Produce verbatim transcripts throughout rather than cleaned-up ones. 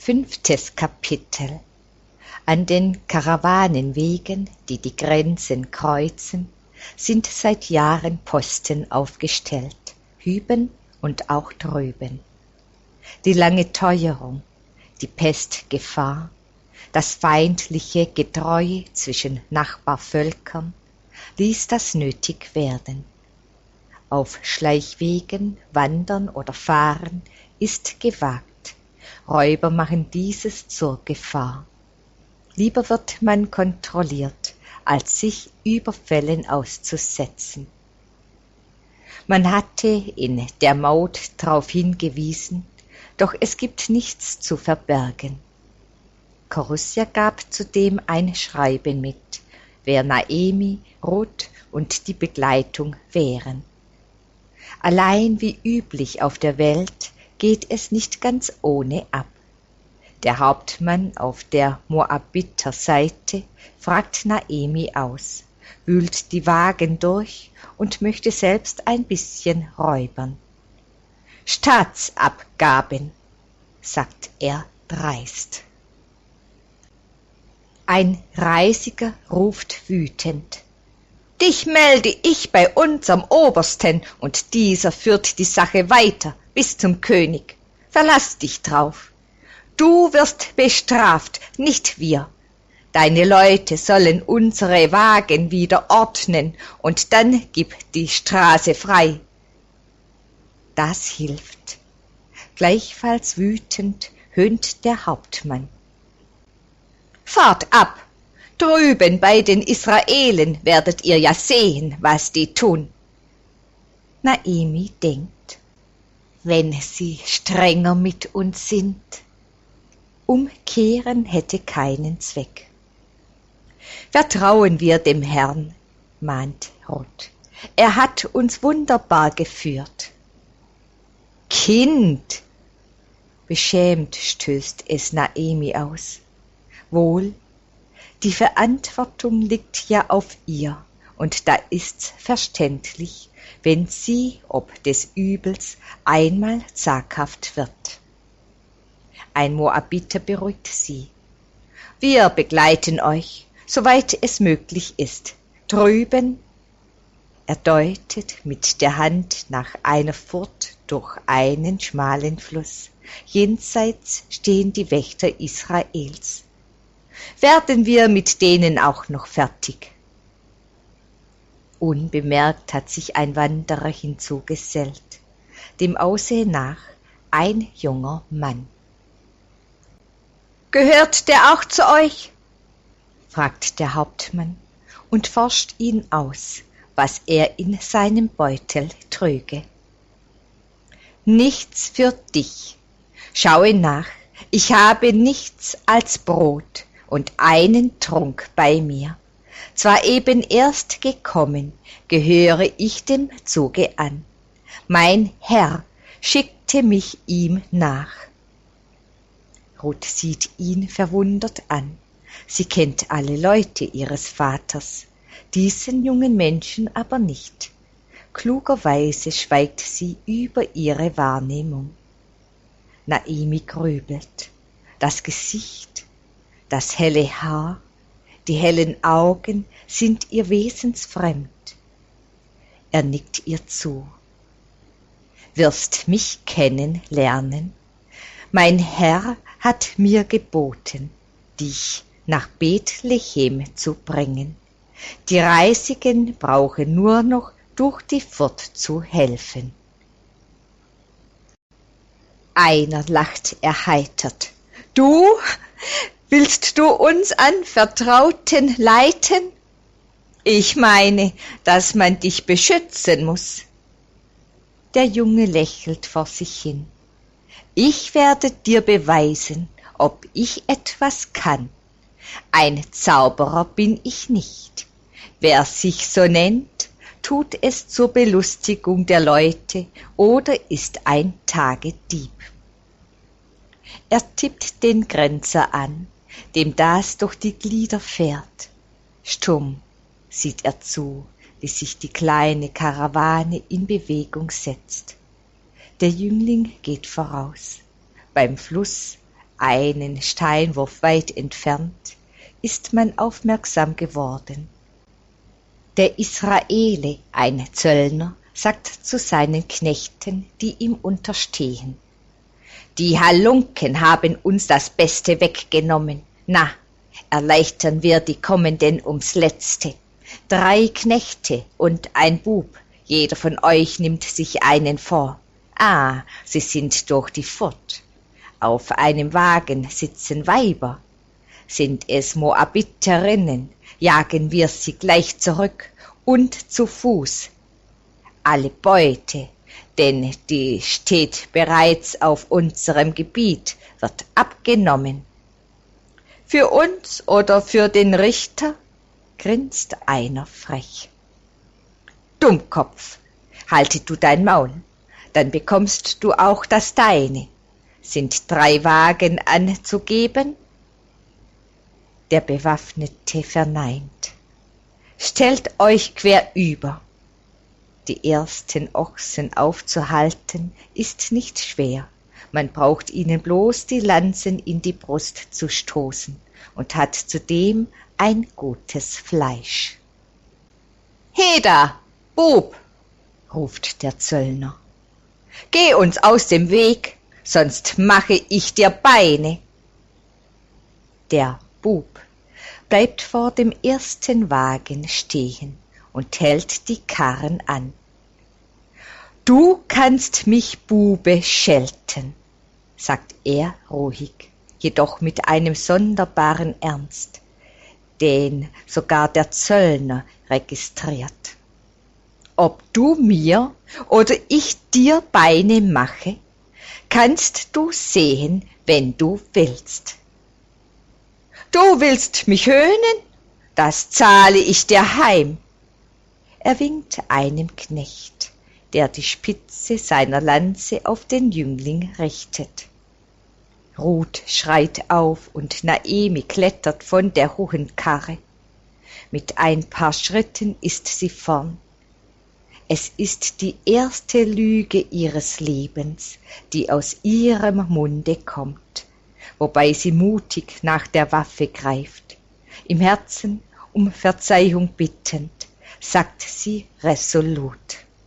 Fünftes Kapitel. An den Karawanenwegen, die die Grenzen kreuzen, sind seit Jahren Posten aufgestellt, hüben und auch drüben. Die lange Teuerung, die Pestgefahr, das feindliche Getreue zwischen Nachbarvölkern ließ das nötig werden. Auf Schleichwegen wandern oder fahren ist gewagt. Räuber machen dieses zur Gefahr. Lieber wird man kontrolliert, als sich Überfällen auszusetzen. Man hatte in der Maut darauf hingewiesen, doch es gibt nichts zu verbergen. Corussia gab zudem ein Schreiben mit, wer Naemi, Ruth und die Begleitung wären. Allein wie üblich auf der Welt geht es nicht ganz ohne ab. Der Hauptmann auf der Moabiter-Seite fragt Naemi aus, wühlt die Wagen durch und möchte selbst ein bisschen räubern. Staatsabgaben, sagt er dreist. Ein Reisiger ruft wütend: Dich melde ich bei unserem Obersten, und dieser führt die Sache weiter bis zum König. Verlass dich drauf. Du wirst bestraft, nicht wir. Deine Leute sollen unsere Wagen wieder ordnen, und dann gib die Straße frei. Das hilft. Gleichfalls wütend höhnt der Hauptmann. Fahrt ab! Drüben bei den Israelen werdet ihr ja sehen, was die tun. Naemi denkt, wenn sie strenger mit uns sind. Umkehren hätte keinen Zweck. Vertrauen wir dem Herrn, mahnt Ruth. Er hat uns wunderbar geführt. Kind! Beschämt stößt es Naemi aus. Wohl, die Verantwortung liegt ja auf ihr, und da ist's verständlich, wenn sie ob des Übels einmal zaghaft wird. Ein Moabiter beruhigt sie. Wir begleiten euch, soweit es möglich ist. Drüben, er deutet mit der Hand nach einer Furt durch einen schmalen Fluss. Jenseits stehen die Wächter Israels. Werden wir mit denen auch noch fertig? Unbemerkt hat sich ein Wanderer hinzugesellt, dem Aussehen nach ein junger Mann. Gehört der auch zu euch? Fragt der Hauptmann und forscht ihn aus, was er in seinem Beutel trüge. Nichts für dich. Schaue nach, ich habe nichts als Brot und einen Trunk bei mir. Zwar eben erst gekommen, gehöre ich dem Zuge an. Mein Herr schickte mich ihm nach. Ruth sieht ihn verwundert an. Sie kennt alle Leute ihres Vaters, diesen jungen Menschen aber nicht. Klugerweise schweigt sie über ihre Wahrnehmung. Naemi grübelt. Das Gesicht, das helle Haar, die hellen Augen sind ihr wesensfremd. Er nickt ihr zu. Wirst mich kennenlernen? Mein Herr hat mir geboten, dich nach Bethlehem zu bringen. Die Reisigen brauchen nur noch durch die Furt zu helfen. Einer lacht erheitert. Du? Willst du uns an Vertrauten leiten? Ich meine, dass man dich beschützen muss. Der Junge lächelt vor sich hin. Ich werde dir beweisen, ob ich etwas kann. Ein Zauberer bin ich nicht. Wer sich so nennt, tut es zur Belustigung der Leute oder ist ein Tagedieb. Er tippt den Grenzer an, dem das durch die Glieder fährt. Stumm sieht er zu, wie sich die kleine Karawane in Bewegung setzt. Der Jüngling geht voraus. Beim Fluss einen Steinwurf weit entfernt, ist man aufmerksam geworden. Der Israele, ein Zöllner, sagt zu seinen Knechten, die ihm unterstehen: Die Halunken haben uns das Beste weggenommen. Na, erleichtern wir die Kommenden ums Letzte. Drei Knechte und ein Bub, jeder von euch nimmt sich einen vor. Ah, sie sind durch die Furt. Auf einem Wagen sitzen Weiber. Sind es Moabiterinnen, jagen wir sie gleich zurück und zu Fuß. Alle Beute, denn die steht bereits auf unserem Gebiet, wird abgenommen. Für uns oder für den Richter? Grinst einer frech. Dummkopf, halte du dein Maul, dann bekommst du auch das Deine. Sind drei Wagen anzugeben? Der Bewaffnete verneint. Stellt euch querüber. Die ersten Ochsen aufzuhalten, ist nicht schwer. Man braucht ihnen bloß die Lanzen in die Brust zu stoßen und hat zudem ein gutes Fleisch. Heda, Bub, ruft der Zöllner, geh uns aus dem Weg, sonst mache ich dir Beine. Der Bub bleibt vor dem ersten Wagen stehen und hält die Karren an. Du kannst mich, Bube, schelten, sagt er ruhig, jedoch mit einem sonderbaren Ernst, den sogar der Zöllner registriert. Ob du mir oder ich dir Beine mache, kannst du sehen, wenn du willst. Du willst mich höhnen? Das zahle ich dir heim. Er winkt einem Knecht, der die Spitze seiner Lanze auf den Jüngling richtet. Ruth schreit auf und Naemi klettert von der hohen Karre. Mit ein paar Schritten ist sie vorn. Es ist die erste Lüge ihres Lebens, die aus ihrem Munde kommt, wobei sie mutig nach der Waffe greift. Im Herzen um Verzeihung bittend, sagt sie resolut.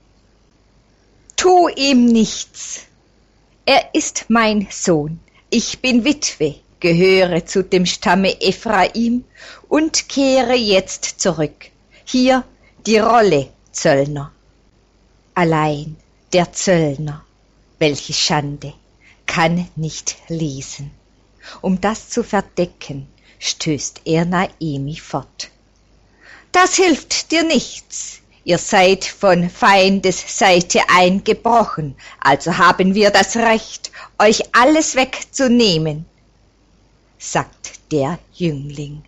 Tu ihm nichts. Er ist mein Sohn. Ich bin Witwe, gehöre zu dem Stamme Ephraim und kehre jetzt zurück. Hier die Rolle, Zöllner. Allein der Zöllner, welche Schande, kann nicht lesen. Um das zu verdecken, stößt er Naemi fort. Das hilft dir nichts. Ihr seid von Feindes Seite eingebrochen, also haben wir das Recht, euch alles wegzunehmen, sagt der Jüngling.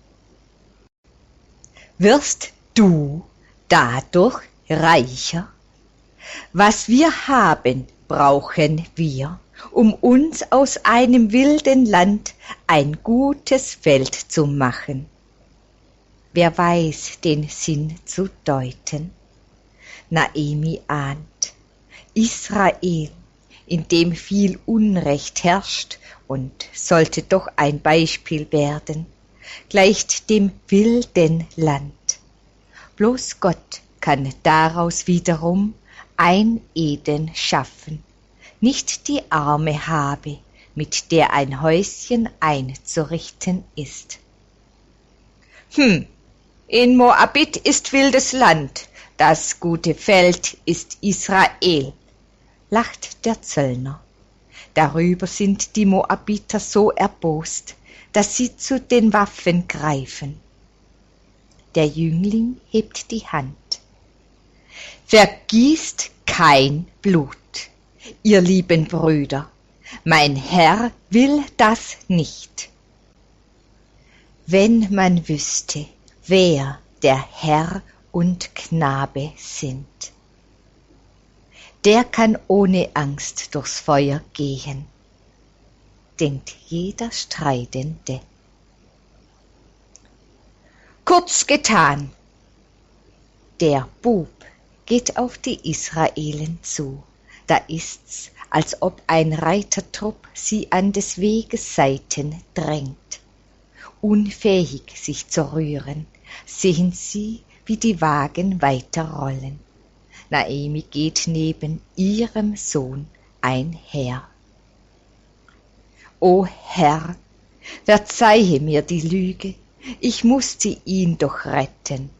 Wirst du dadurch reicher? Was wir haben, brauchen wir, um uns aus einem wilden Land ein gutes Feld zu machen. Wer weiß den Sinn zu deuten? Naemi ahnt, Israel, in dem viel Unrecht herrscht und sollte doch ein Beispiel werden, gleicht dem wilden Land. Bloß Gott kann daraus wiederum ein Eden schaffen, nicht die arme Habe, mit der ein Häuschen einzurichten ist. Hm, in Moabit ist wildes Land, das gute Feld ist Israel, lacht der Zöllner. Darüber sind die Moabiter so erbost, dass sie zu den Waffen greifen. Der Jüngling hebt die Hand. Vergießt kein Blut, ihr lieben Brüder, mein Herr will das nicht. Wenn man wüsste, wer der Herr und Knabe sind, der kann ohne Angst durchs Feuer gehen, denkt jeder Streitende. Kurz getan, der Bub geht auf die Israelen zu. Da ist's, als ob ein Reitertrupp sie an des Weges Seiten drängt. Unfähig, sich zu rühren, sehen sie, wie die Wagen weiterrollen. Naemi geht neben ihrem Sohn einher. O Herr, verzeihe mir die Lüge, ich mußte ihn doch retten.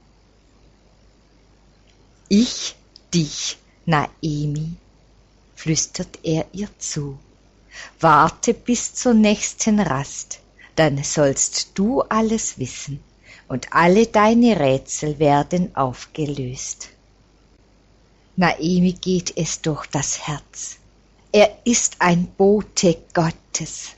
Ich dich, Naemi, flüstert er ihr zu, warte bis zur nächsten Rast, dann sollst du alles wissen und alle deine Rätsel werden aufgelöst. Naemi geht es durch das Herz. Er ist ein Bote Gottes.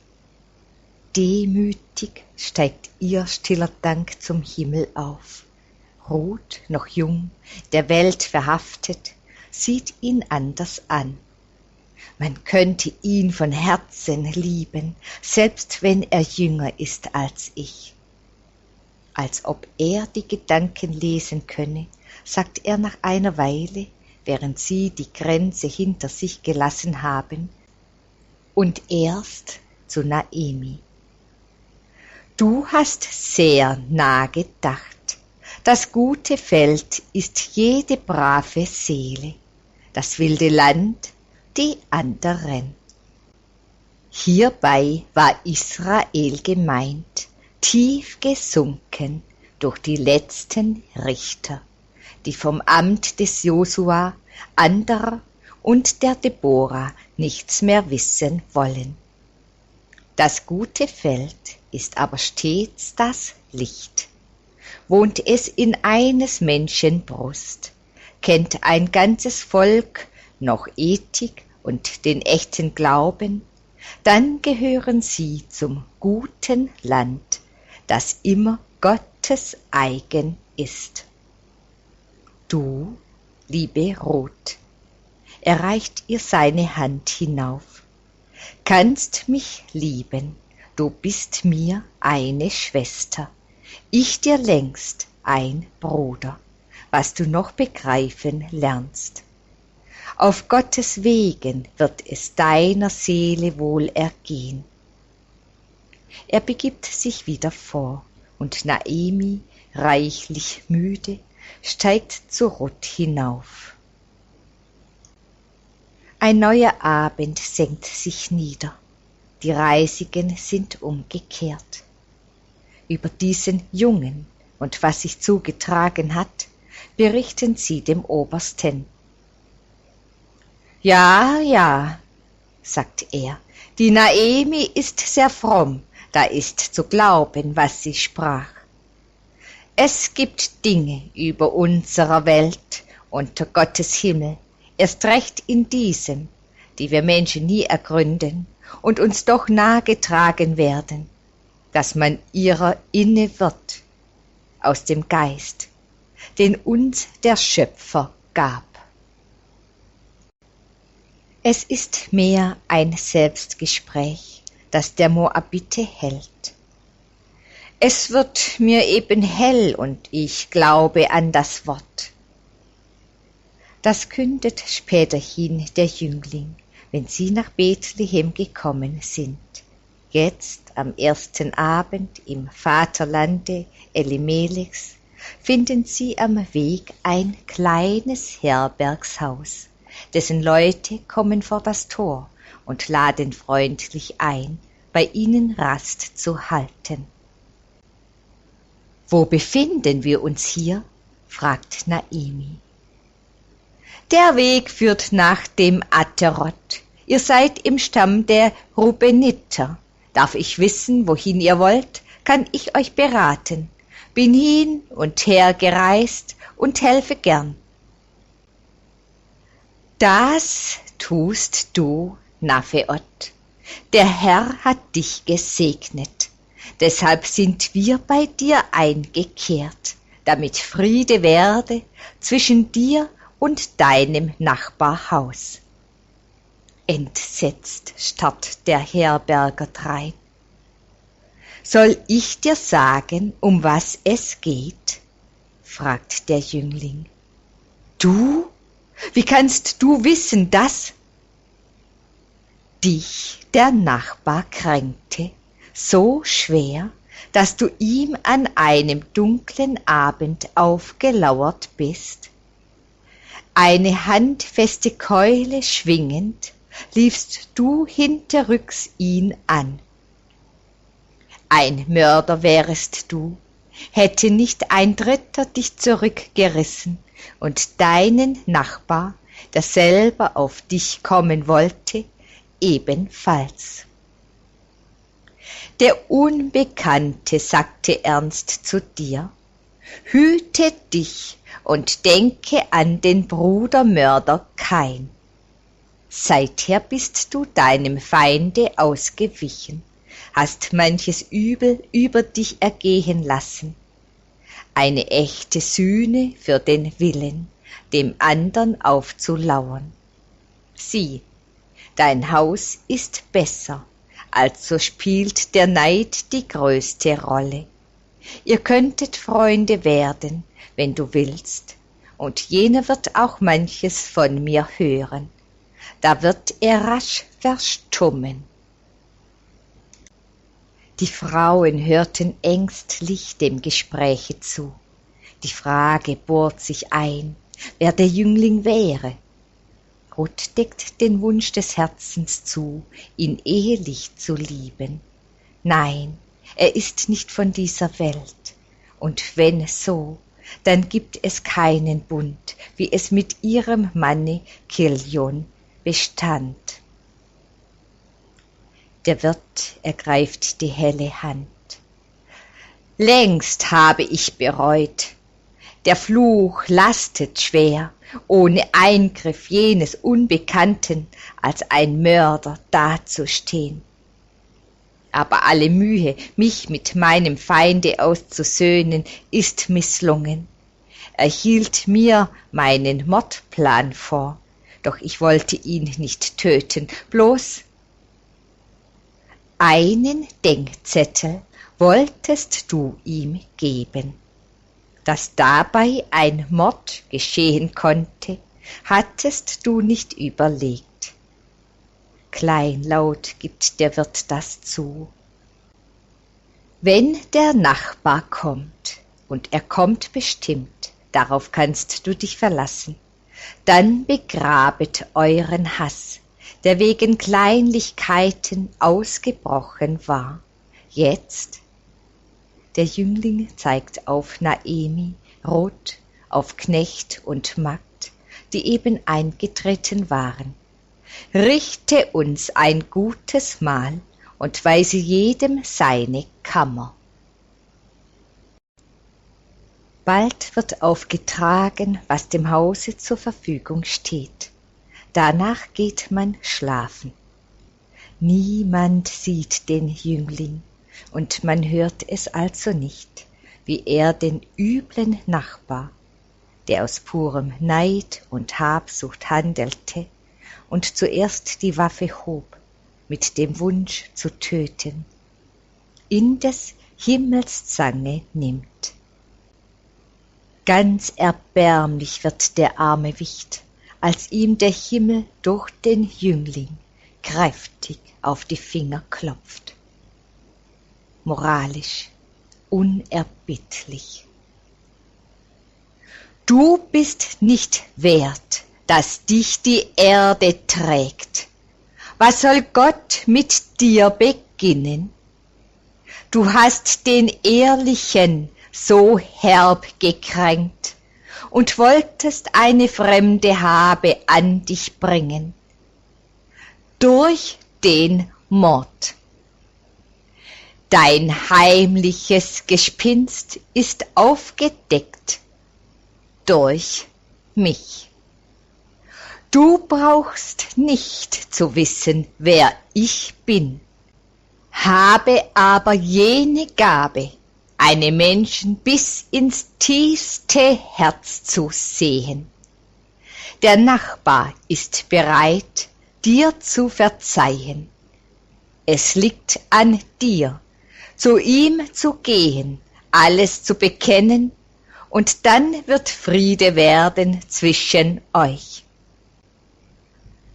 Demütig steigt ihr stiller Dank zum Himmel auf. Ruth, noch jung, der Welt verhaftet, sieht ihn anders an. Man könnte ihn von Herzen lieben, selbst wenn er jünger ist als ich. Als ob er die Gedanken lesen könne, sagt er nach einer Weile, während sie die Grenze hinter sich gelassen haben, und erst zu Naemi. Du hast sehr nah gedacht. Das gute Feld ist jede brave Seele, das wilde Land die anderen. Hierbei war Israel gemeint, tief gesunken durch die letzten Richter, die vom Amt des Josua, anderer und der Deborah nichts mehr wissen wollen. Das gute Feld ist aber stets das Licht. Wohnt es in eines Menschen Brust, kennt ein ganzes Volk noch Ethik und den echten Glauben, dann gehören sie zum guten Land, das immer Gottes eigen ist. Du, liebe Ruth, er reicht ihr seine Hand hinauf, kannst mich lieben, du bist mir eine Schwester, ich dir längst ein Bruder, was du noch begreifen lernst. Auf Gottes Wegen wird es deiner Seele wohl ergehen. Er begibt sich wieder vor, und Naemi, reichlich müde, steigt zu Ruth hinauf. Ein neuer Abend senkt sich nieder, die Reisigen sind umgekehrt. Über diesen Jungen und was sich zugetragen hat, berichten sie dem Obersten. Ja, ja, sagt er, die Naemi ist sehr fromm, da ist zu glauben, was sie sprach. Es gibt Dinge über unserer Welt, unter Gottes Himmel, erst recht in diesem, die wir Menschen nie ergründen und uns doch nahegetragen werden, dass man ihrer inne wird, aus dem Geist, den uns der Schöpfer gab. Es ist mehr ein Selbstgespräch, das der Moabite hält. Es wird mir eben hell und ich glaube an das Wort. Das kündet späterhin der Jüngling, wenn sie nach Bethlehem gekommen sind. Jetzt am ersten Abend im Vaterlande Elimelechs finden sie am Weg ein kleines Herbergshaus, dessen Leute kommen vor das Tor und laden freundlich ein, bei ihnen Rast zu halten. »Wo befinden wir uns hier?« fragt Naemi. »Der Weg führt nach dem Aterot. Ihr seid im Stamm der Rubeniter. Darf ich wissen, wohin ihr wollt? Kann ich euch beraten? Bin hin und her gereist und helfe gern.« »Das tust du, Napheot. Der Herr hat dich gesegnet. Deshalb sind wir bei dir eingekehrt, damit Friede werde zwischen dir und deinem Nachbarhaus.« Entsetzt starrt der Herberger drein. »Soll ich dir sagen, um was es geht?« fragt der Jüngling. »Du? Wie kannst du wissen, dass?« dich der Nachbar kränkte so schwer, dass du ihm an einem dunklen Abend aufgelauert bist? Eine handfeste Keule schwingend, liefst du hinterrücks ihn an. Ein Mörder wärest du, hätte nicht ein Dritter dich zurückgerissen und deinen Nachbar, der selber auf dich kommen wollte, ebenfalls. Der Unbekannte sagte ernst zu dir: Hüte dich und denke an den Brudermörder Kain. Seither bist du deinem Feinde ausgewichen, hast manches Übel über dich ergehen lassen. Eine echte Sühne für den Willen, dem andern aufzulauern. Sieh, dein Haus ist besser, also spielt der Neid die größte Rolle. Ihr könntet Freunde werden, wenn du willst, und jener wird auch manches von mir hören. Da wird er rasch verstummen. Die Frauen hörten ängstlich dem Gespräche zu. Die Frage bohrt sich ein, wer der Jüngling wäre. Ruth deckt den Wunsch des Herzens zu, ihn ehelich zu lieben. Nein, er ist nicht von dieser Welt. Und wenn so, dann gibt es keinen Bund, wie es mit ihrem Manne Kiljon bestand. Der Wirt ergreift die helle Hand. Längst habe ich bereut. Der Fluch lastet schwer, ohne Eingriff jenes Unbekannten als ein Mörder dazustehen. Aber alle Mühe, mich mit meinem Feinde auszusöhnen, ist misslungen. Er hielt mir meinen Mordplan vor, doch ich wollte ihn nicht töten, bloß einen Denkzettel wolltest du ihm geben. Dass dabei ein Mord geschehen konnte, hattest du nicht überlegt. Kleinlaut gibt der Wirt das zu. Wenn der Nachbar kommt, und er kommt bestimmt, darauf kannst du dich verlassen, dann begrabet euren Hass, der wegen Kleinlichkeiten ausgebrochen war. Jetzt, der Jüngling zeigt auf Naemi, Ruth, auf Knecht und Magd, die eben eingetreten waren. Richte uns ein gutes Mahl und weise jedem seine Kammer. Bald wird aufgetragen, was dem Hause zur Verfügung steht. Danach geht man schlafen. Niemand sieht den Jüngling, und man hört es also nicht, wie er den üblen Nachbar, der aus purem Neid und Habsucht handelte und zuerst die Waffe hob, mit dem Wunsch zu töten, in des Himmels Zange nimmt. Ganz erbärmlich wird der arme Wicht, als ihm der Himmel durch den Jüngling kräftig auf die Finger klopft. Moralisch unerbittlich. Du bist nicht wert, dass dich die Erde trägt. Was soll Gott mit dir beginnen? Du hast den Ehrlichen so herb gekränkt und wolltest eine fremde Habe an dich bringen. Durch den Mord. Dein heimliches Gespinst ist aufgedeckt durch mich. Du brauchst nicht zu wissen, wer ich bin, habe aber jene Gabe, einem Menschen bis ins tiefste Herz zu sehen. Der Nachbar ist bereit, dir zu verzeihen. Es liegt an dir, zu ihm zu gehen, alles zu bekennen, und dann wird Friede werden zwischen euch.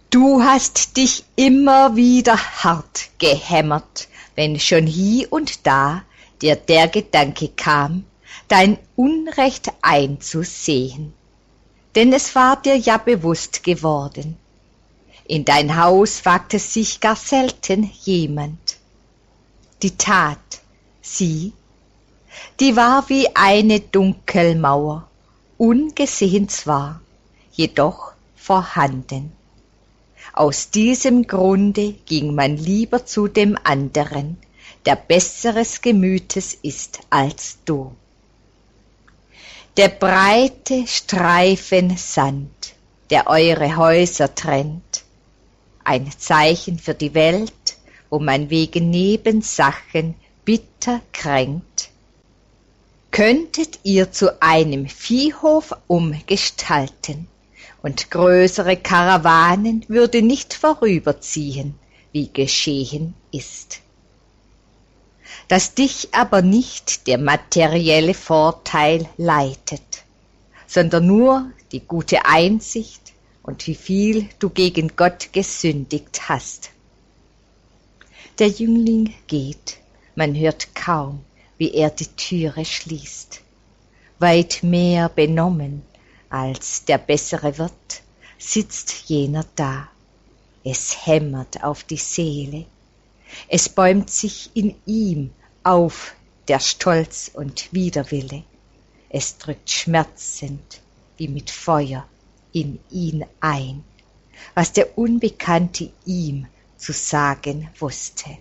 Du hast dich immer wieder hart gehämmert, wenn schon hie und da dir der Gedanke kam, dein Unrecht einzusehen. Denn es war dir ja bewusst geworden, in dein Haus wagte sich gar selten jemand. Die Tat, sie, die war wie eine Dunkelmauer, ungesehen zwar, jedoch vorhanden. Aus diesem Grunde ging man lieber zu dem anderen, der besseres Gemütes ist als du. Der breite Streifen Sand, der eure Häuser trennt, ein Zeichen für die Welt, wo man wegen Nebensachen bitter kränkt, könntet ihr zu einem Viehhof umgestalten, und größere Karawanen würde nicht vorüberziehen, wie geschehen ist. Dass dich aber nicht der materielle Vorteil leitet, sondern nur die gute Einsicht und wie viel du gegen Gott gesündigt hast. Der Jüngling geht, man hört kaum, wie er die Türe schließt. Weit mehr benommen als der bessere Wirt sitzt jener da. Es hämmert auf die Seele, es bäumt sich in ihm auf der Stolz und Widerwille. Es drückt schmerzend wie mit Feuer in ihn ein, was der Unbekannte ihm zu sagen wusste.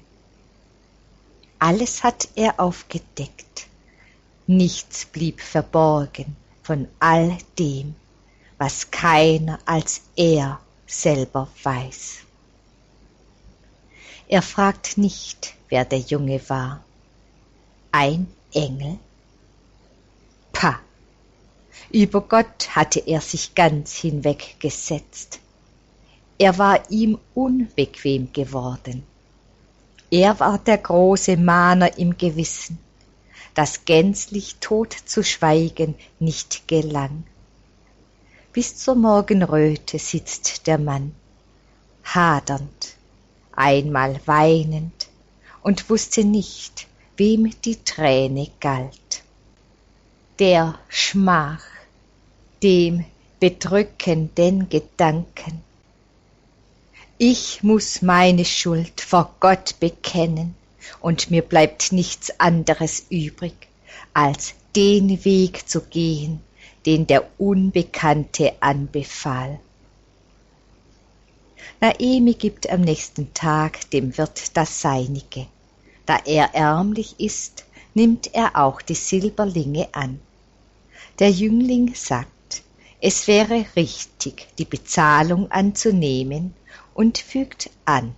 Alles hat er aufgedeckt, nichts blieb verborgen von all dem, was keiner als er selber weiß. Er fragt nicht, wer der Junge war. Ein Engel? Pah! Über Gott hatte er sich ganz hinweggesetzt. Er war ihm unbequem geworden. Er war der große Mahner im Gewissen, das gänzlich tot zu schweigen nicht gelang. Bis zur Morgenröte sitzt der Mann, hadernd, einmal weinend, und wusste nicht, wem die Träne galt. Der Schmach, dem bedrückenden Gedanken, ich muß meine Schuld vor Gott bekennen, und mir bleibt nichts anderes übrig, als den Weg zu gehen, den der Unbekannte anbefahl. Naemi gibt am nächsten Tag dem Wirt das Seinige. Da er ärmlich ist, nimmt er auch die Silberlinge an. Der Jüngling sagt, es wäre richtig, die Bezahlung anzunehmen, und fügt an: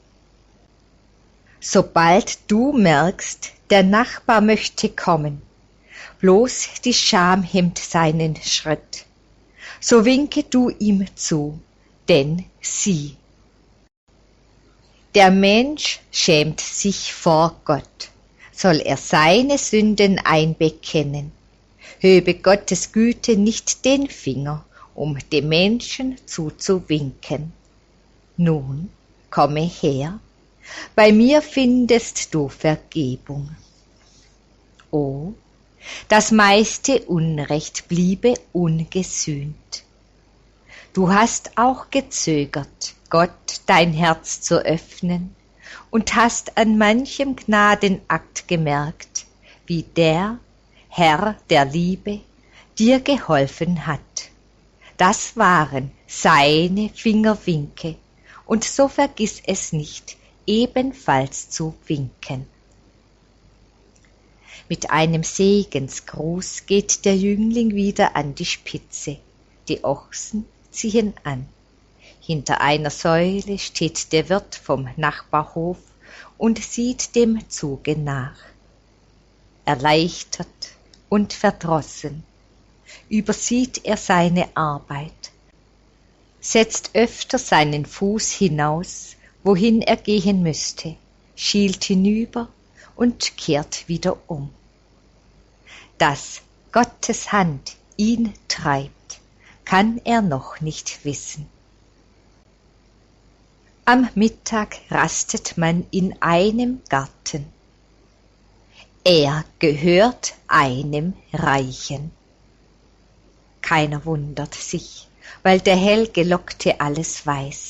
Sobald du merkst, der Nachbar möchte kommen, bloß die Scham hemmt seinen Schritt, so winke du ihm zu, denn sieh, der Mensch schämt sich vor Gott, soll er seine Sünden einbekennen, höbe Gottes Güte nicht den Finger, um dem Menschen zuzuwinken. Nun, komme her, bei mir findest du Vergebung. O, das meiste Unrecht bliebe ungesühnt. Du hast auch gezögert, Gott dein Herz zu öffnen, und hast an manchem Gnadenakt gemerkt, wie der Herr der Liebe dir geholfen hat. Das waren seine Fingerwinke, und so vergiss es nicht, ebenfalls zu winken. Mit einem Segensgruß geht der Jüngling wieder an die Spitze. Die Ochsen ziehen an. Hinter einer Säule steht der Wirt vom Nachbarhof und sieht dem Zuge nach. Erleichtert und verdrossen übersieht er seine Arbeit, setzt öfter seinen Fuß hinaus, wohin er gehen müsste, schielt hinüber und kehrt wieder um. Dass Gottes Hand ihn treibt, kann er noch nicht wissen. Am Mittag rastet man in einem Garten. Er gehört einem Reichen. Keiner wundert sich, weil der Hellgelockte alles weiß.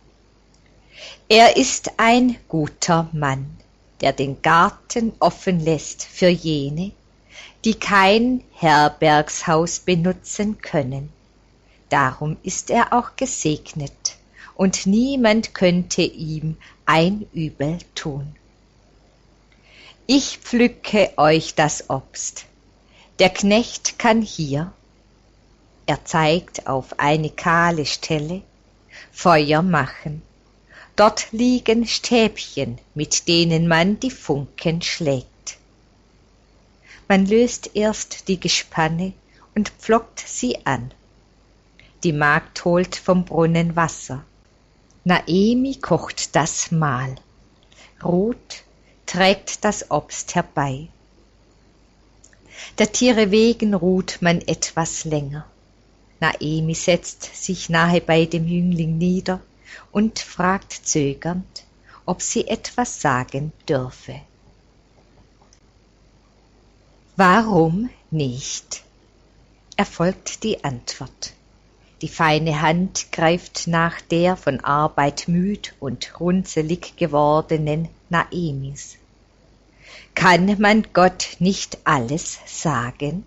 Er ist ein guter Mann, der den Garten offen lässt für jene, die kein Herbergshaus benutzen können. Darum ist er auch gesegnet, und niemand könnte ihm ein Übel tun. Ich pflücke euch das Obst. Der Knecht kann hier, er zeigt auf eine kahle Stelle, Feuer machen. Dort liegen Stäbchen, mit denen man die Funken schlägt. Man löst erst die Gespanne und pflockt sie an. Die Magd holt vom Brunnen Wasser. Naemi kocht das Mahl. Ruth trägt das Obst herbei. Der Tiere wegen ruht man etwas länger. Naemi setzt sich nahe bei dem Jüngling nieder und fragt zögernd, ob sie etwas sagen dürfe. Warum nicht? Erfolgt die Antwort. Die feine Hand greift nach der von Arbeit müd und runzelig gewordenen Naemis. Kann man Gott nicht alles sagen?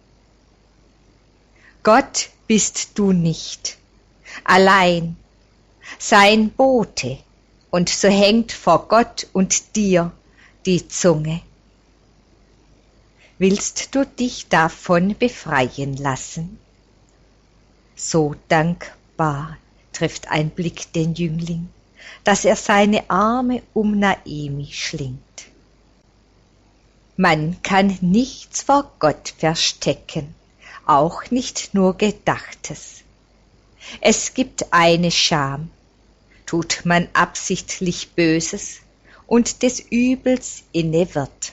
Gott bist du nicht, allein, sein Bote, und so hängt vor Gott und dir die Zunge. Willst du dich davon befreien lassen? So dankbar trifft ein Blick den Jüngling, dass er seine Arme um Naemi schlingt. Man kann nichts vor Gott verstecken, auch nicht nur Gedachtes. Es gibt eine Scham, tut man absichtlich Böses und des Übels inne wird.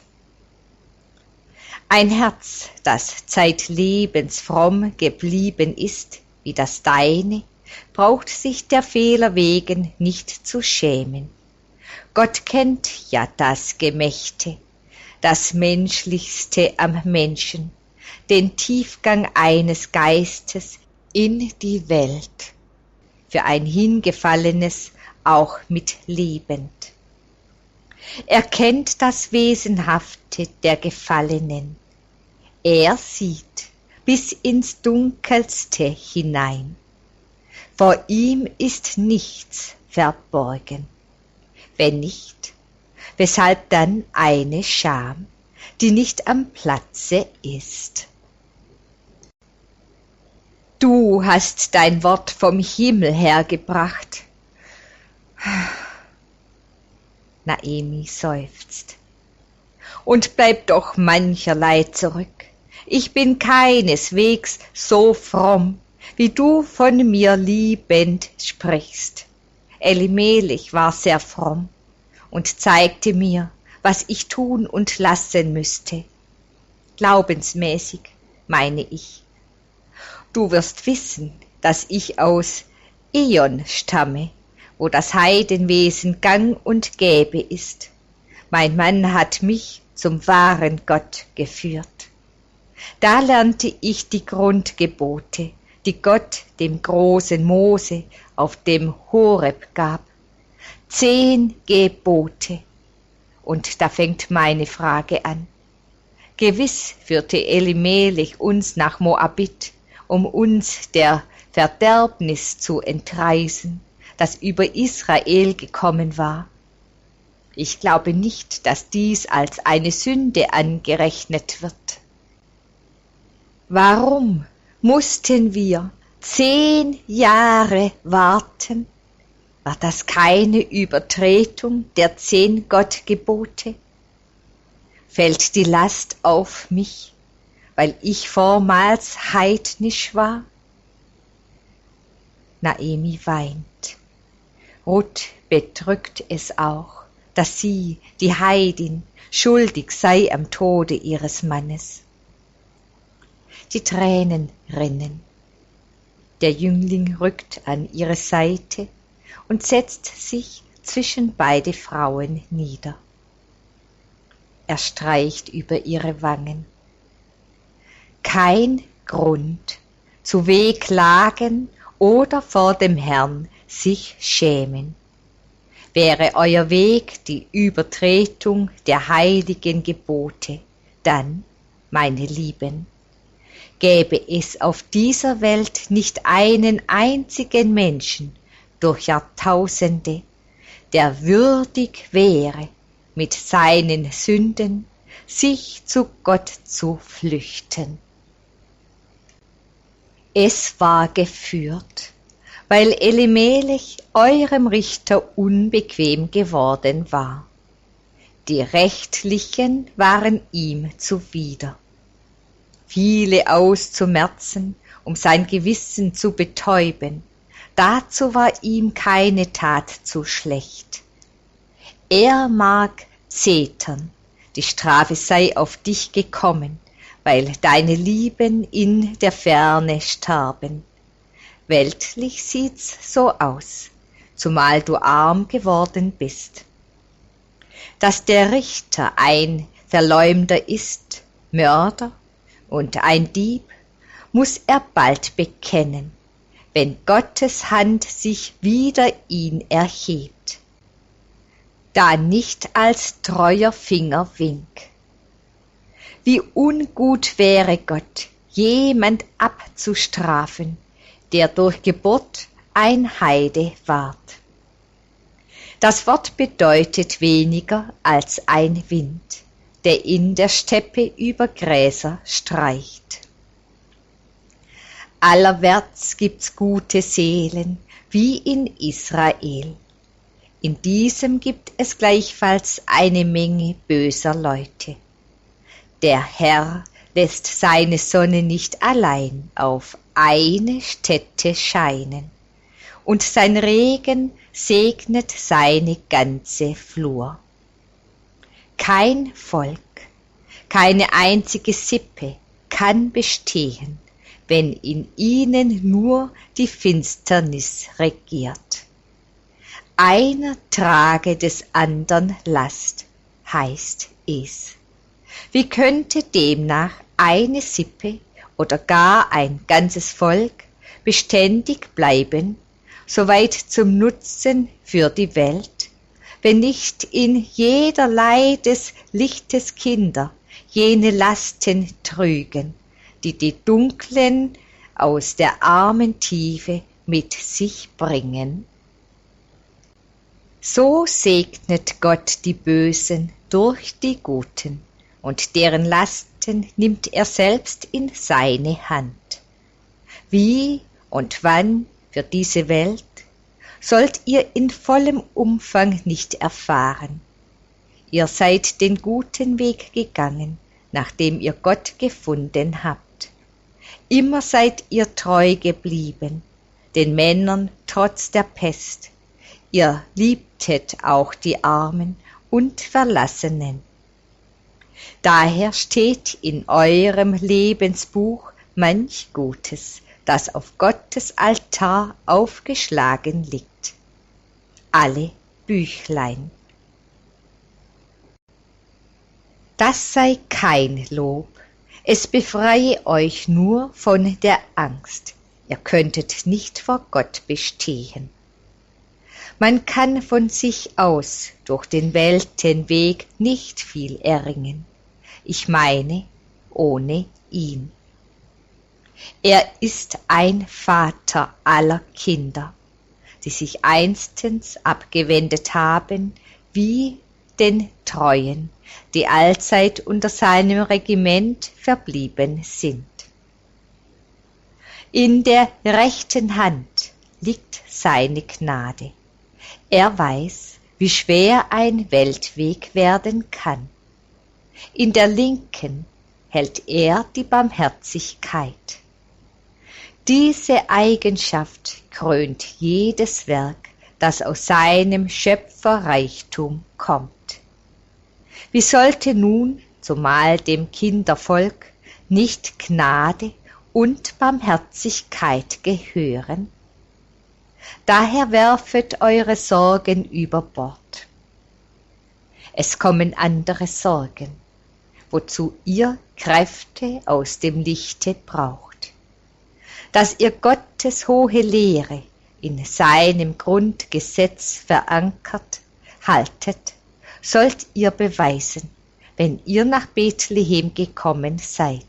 Ein Herz, das zeitlebens fromm geblieben ist, wie das deine, braucht sich der Fehler wegen nicht zu schämen. Gott kennt ja das Gemächte, das Menschlichste am Menschen, den Tiefgang eines Geistes in die Welt, für ein Hingefallenes auch mit lebend. Er kennt das Wesenhafte der Gefallenen. Er sieht bis ins Dunkelste hinein. Vor ihm ist nichts verborgen. Wenn nicht, weshalb dann eine Scham, die nicht am Platze ist? Du hast dein Wort vom Himmel hergebracht. Naemi seufzt. Und bleibt doch mancherlei zurück. Ich bin keineswegs so fromm, wie du von mir liebend sprichst. Elimelech war sehr fromm und zeigte mir, was ich tun und lassen müsste. Glaubensmäßig, meine ich. Du wirst wissen, dass ich aus Eon stamme, wo das Heidenwesen gang und gäbe ist. Mein Mann hat mich zum wahren Gott geführt. Da lernte ich die Grundgebote, die Gott dem großen Mose auf dem Horeb gab. Zehn Gebote. Und da fängt meine Frage an. Gewiss führte Elimelech uns nach Moabit, um uns der Verderbnis zu entreißen, das über Israel gekommen war. Ich glaube nicht, dass dies als eine Sünde angerechnet wird. Warum mussten wir zehn Jahre warten? War das keine Übertretung der zehn Gottgebote? Fällt die Last auf mich, weil ich vormals heidnisch war? Naemi weint. Ruth bedrückt es auch, dass sie, die Heidin, schuldig sei am Tode ihres Mannes. Die Tränen rinnen. Der Jüngling rückt an ihre Seite und setzt sich zwischen beide Frauen nieder. Er streicht über ihre Wangen. Kein Grund zu Wehklagen oder vor dem Herrn sich schämen. Wäre euer Weg die Übertretung der heiligen Gebote, dann, meine Lieben, gäbe es auf dieser Welt nicht einen einzigen Menschen durch Jahrtausende, der würdig wäre, mit seinen Sünden sich zu Gott zu flüchten. Es war geführt, weil Elimelech eurem Richter unbequem geworden war. Die Rechtlichen waren ihm zuwider. Viele auszumerzen, um sein Gewissen zu betäuben, dazu war ihm keine Tat zu schlecht. Er mag zetern, die Strafe sei auf dich gekommen, weil deine Lieben in der Ferne starben. Weltlich sieht's so aus, zumal du arm geworden bist. Dass der Richter ein Verleumder ist, Mörder und ein Dieb, muss er bald bekennen, wenn Gottes Hand sich wider ihn erhebt. Da nicht als treuer Finger wink. Wie ungut wäre Gott, jemand abzustrafen, der durch Geburt ein Heide ward. Das Wort bedeutet weniger als ein Wind, der in der Steppe über Gräser streicht. Allerwärts gibt's gute Seelen, wie in Israel. In diesem gibt es gleichfalls eine Menge böser Leute. Der Herr lässt seine Sonne nicht allein auf eine Stätte scheinen, und sein Regen segnet seine ganze Flur. Kein Volk, keine einzige Sippe kann bestehen, wenn in ihnen nur die Finsternis regiert. Einer trage des andern Last, heißt es. Wie könnte demnach eine Sippe oder gar ein ganzes Volk beständig bleiben, soweit zum Nutzen für die Welt, wenn nicht in jederlei des Lichtes Kinder jene Lasten trügen, die die Dunklen aus der armen Tiefe mit sich bringen? So segnet Gott die Bösen durch die Guten, und deren Lasten nimmt er selbst in seine Hand. Wie und wann für diese Welt sollt ihr in vollem Umfang nicht erfahren. Ihr seid den guten Weg gegangen, nachdem ihr Gott gefunden habt. Immer seid ihr treu geblieben, den Männern trotz der Pest. Ihr liebtet auch die Armen und Verlassenen. Daher steht in eurem Lebensbuch manch Gutes, das auf Gottes Altar aufgeschlagen liegt. Alle Büchlein. Das sei kein Lob, es befreie euch nur von der Angst, ihr könntet nicht vor Gott bestehen. Man kann von sich aus durch den Weltenweg nicht viel erringen, ich meine ohne ihn. Er ist ein Vater aller Kinder, die sich einstens abgewendet haben, wie den Treuen, die allzeit unter seinem Regiment verblieben sind. In der rechten Hand liegt seine Gnade. Er weiß, wie schwer ein Weltweg werden kann. In der linken hält er die Barmherzigkeit. Diese Eigenschaft krönt jedes Werk, das aus seinem Schöpferreichtum kommt. Wie sollte nun, zumal dem Kindervolk, nicht Gnade und Barmherzigkeit gehören? Daher werfet eure Sorgen über Bord. Es kommen andere Sorgen, wozu ihr Kräfte aus dem Lichte braucht. Dass ihr Gottes hohe Lehre in seinem Grundgesetz verankert haltet, sollt ihr beweisen, wenn ihr nach Bethlehem gekommen seid.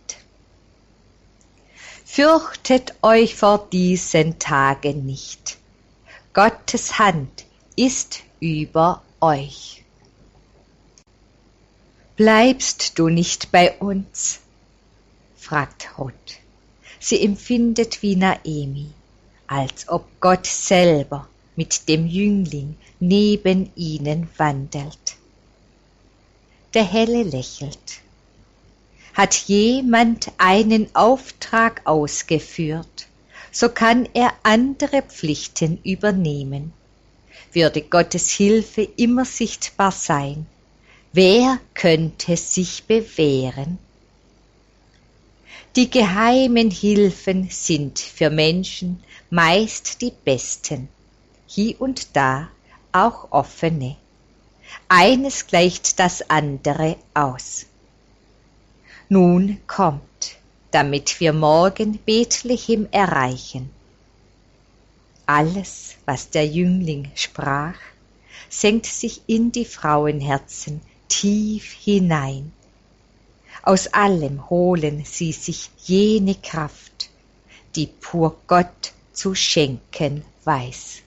Fürchtet euch vor diesen Tagen nicht. Gottes Hand ist über euch. Bleibst du nicht bei uns? Fragt Ruth. Sie empfindet wie Naemi, als ob Gott selber mit dem Jüngling neben ihnen wandelt. Der Helle lächelt. Hat jemand einen Auftrag ausgeführt, so kann er andere Pflichten übernehmen. Würde Gottes Hilfe immer sichtbar sein, wer könnte sich bewähren? Die geheimen Hilfen sind für Menschen meist die besten, hier und da auch offene. Eines gleicht das andere aus. Nun kommt, damit wir morgen Bethlehem erreichen. Alles, was der Jüngling sprach, senkt sich in die Frauenherzen tief hinein. Aus allem holen sie sich jene Kraft, die pur Gott zu schenken weiß.